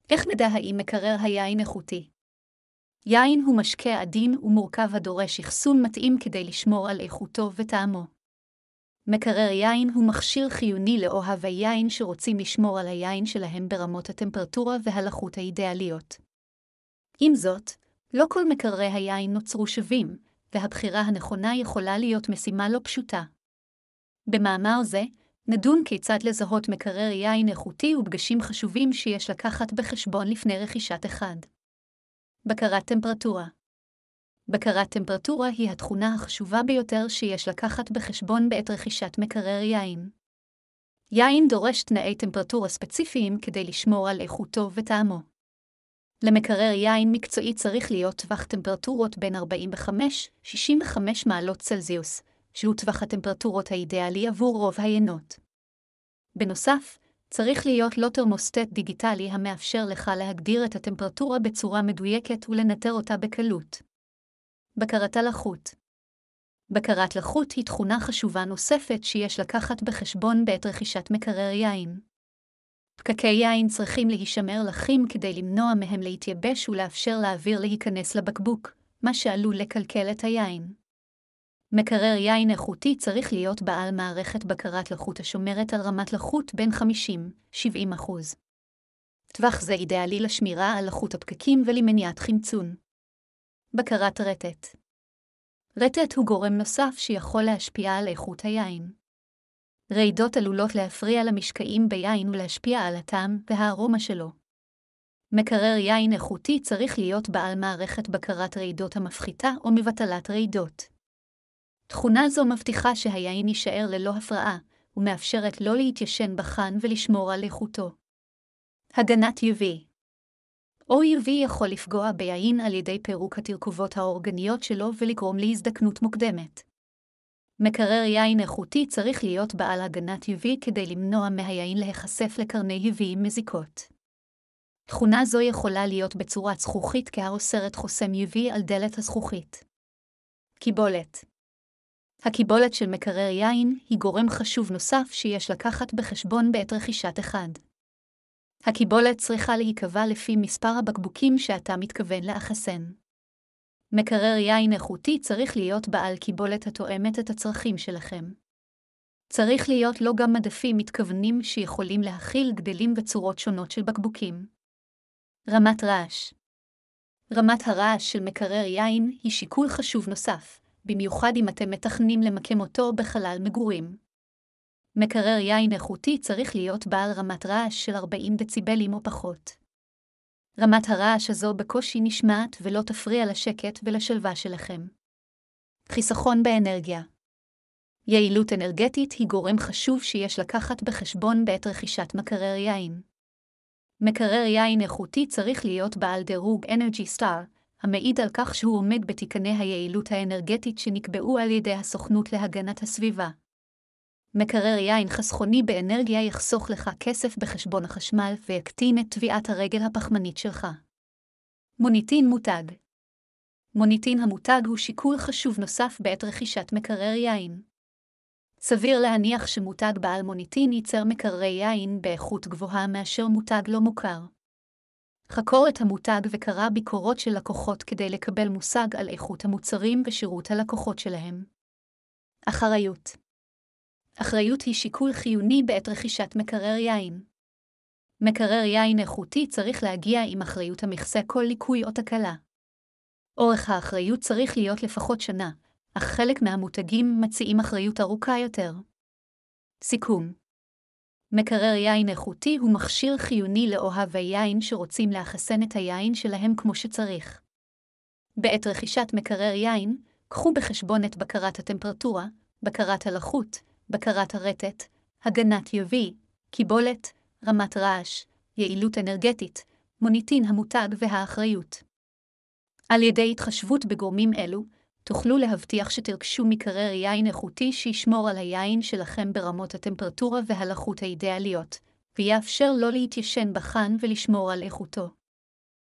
איך נדע האם מקרר היין איכותי? יין הוא משקה עדין ומורכב הדורש אחסון מתאים כדי לשמור על איכותו וטעמו. מקרר יין הוא מכשיר חיוני לאוהבי יין שרוצים לשמור על היין שלהם ברמות הטמפרטורה והלחות האידיאליות. עם זאת, לא כל מקררי היין נוצרו שווים, והבחירה הנכונה יכולה להיות משימה לא פשוטה. במאמר זה, נדון כיצד לזהות מקרר יין איכותי ודגשים חשובים שיש לקחת בחשבון לפני רכישת אחד. בקרת טמפרטורה. בקרת טמפרטורה היא התכונה החשובה ביותר שיש לקחת בחשבון בעת רכישת מקרר יין. יין דורש תנאי טמפרטורה ספציפיים כדי לשמור על איכותו וטעמו. למקרר יין מקצועי צריך להיות טווח טמפרטורות בין 45–65 מעלות צלזיוס, שהוא טווח הטמפרטורות האידיאלי עבור רוב היינות. בנוסף, צריך להיות לו תרמוסטט דיגיטלי המאפשר לך להגדיר את הטמפרטורה בצורה מדויקת ולנטר אותה בקלות. בקרת הלחות. בקרת לחות היא תכונה חשובה נוספת שיש לקחת בחשבון בעת רכישת מקרר יין. פקקי יין צריכים להישמר לחים כדי למנוע מהם להתייבש ולאפשר לאוויר להיכנס לבקבוק, מה שעלול לקלקל את היין. מקרר יין איכותי צריך להיות בעל מערכת בקרת לחות השומרת על רמת לחות בין 50–70%. טווח זה אידיאלי לשמירה על לחות הפקקים ולמניעת חמצון. בקרת רטט. רטט הוא גורם נוסף שיכול להשפיע על איכות היין. רעידות עלולות להפריע למשקעים ביין ולהשפיע על הטעם והארומה שלו. מקרר יין איכותי צריך להיות בעל מערכת בקרת רעידות המפחיתה או מבטלת רעידות. תכונה זו מבטיחה שהיין יישאר ללא הפרעה, ומאפשרת לא להתיישן בחן ולשמור על איכותו. הגנת UV. UV יכול לפגוע ביין על ידי פירוק התרכובות האורגניות שלו ולגרום להזדקנות מוקדמת. מקרר יין איכותי צריך להיות בעל הגנת UV כדי למנוע מהיין להיחשף לקרני UV מזיקות. תכונה זו יכולה להיות בצורת זכוכית כאוסרת חוסם UV על דלת הזכוכית. קיבולת. הקיבולת של מקרר יין היא גורם חשוב נוסף שיש לקחת בחשבון בעת רכישת אחד. הקיבולת צריכה להיקבע לפי מספר הבקבוקים שאתה מתכוון לאחסן. מקרר יין איכותי צריך להיות בעל קיבולת התואמת את הצרכים שלכם. צריך להיות לו גם מדפים מתכוונים שיכולים להכיל גדלים וצורות שונות של בקבוקים. רמת רעש. רמת הרעש של מקרר יין היא שיקול חשוב נוסף, במיוחד אם אתם מתכננים למקם אותו בחלל מגורים. מקרר יין איכותי צריך להיות בעל רמת רעש של 40 דציבלים או פחות. רמת הרעש הזו בקושי נשמעת ולא תפריע לשקט ולשלווה שלכם. חיסכון באנרגיה. יעילות אנרגטית היא גורם חשוב שיש לקחת בחשבון בעת רכישת מקרר יין. מקרר יין איכותי צריך להיות בעל דירוג Energy Star, המעיד על כך שהוא עומד בתקני היעילות האנרגטית שנקבעו על ידי הסוכנות להגנת הסביבה. מקרר יין חסכוני באנרגיה יחסוך לך כסף בחשבון החשמל ויקטין את טביעת הרגל הפחמנית שלך. מוניטין מותג. מוניטין המותג הוא שיקול חשוב נוסף בעת רכישת מקרר יין. סביר להניח שמותג בעל מוניטין ייצר מקררי יין באיכות גבוהה מאשר מותג לא מוכר. חקור את המותג וקרא ביקורות של לקוחות כדי לקבל מושג על איכות המוצרים ושירות הלקוחות שלהם. אחריות. אחריות היא שיקול חיוני בעת רכישת מקרר יין. מקרר יין איכותי צריך להגיע עם אחריות המכסה כל ליקוי או תקלה. אורך האחריות צריך להיות לפחות שנה, אך חלק מהמותגים מציעים אחריות ארוכה יותר. סיכום. מקרר יין איכותי הוא מכשיר חיוני לאוהבי יין שרוצים לאחסן את היין שלהם כמו שצריך. בעת רכישת מקרר יין, קחו בחשבון את בקרת הטמפרטורה, בקרת הלחות, בקרת הרטט, הגנת UV, קיבולת, רמת רעש, יעילות אנרגטית, מוניטין המותג והאחריות. על ידי התחשבות בגורמים אלו, תוכלו להבטיח שתרכשו מקרר יין איכותי שישמור על היין שלכם ברמות הטמפרטורה והלחות האידיאליות, ויאפשר לא להתיישן בחן ולשמור על איכותו.